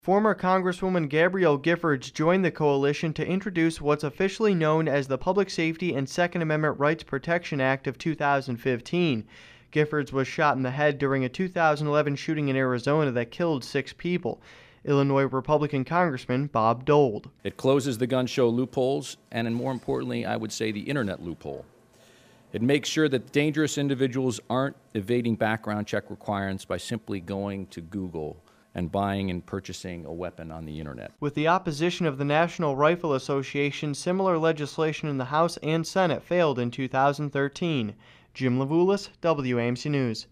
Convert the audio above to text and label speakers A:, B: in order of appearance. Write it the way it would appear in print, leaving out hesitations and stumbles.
A: Former Congresswoman Gabrielle Giffords joined the coalition to introduce what's officially known as the Public Safety and Second Amendment Rights Protection Act of 2015. Giffords was shot in the head during a 2011 shooting in Arizona that killed 6 people. Illinois Republican Congressman Bob Dole.
B: It closes the gun show loopholes and more importantly, I would say the internet loophole. It makes sure that dangerous individuals aren't evading background check requirements by simply going to Google and buying and purchasing a weapon on the internet.
A: With the opposition of the National Rifle Association, similar legislation in the House and Senate failed in 2013. Jim Levulis, WAMC News.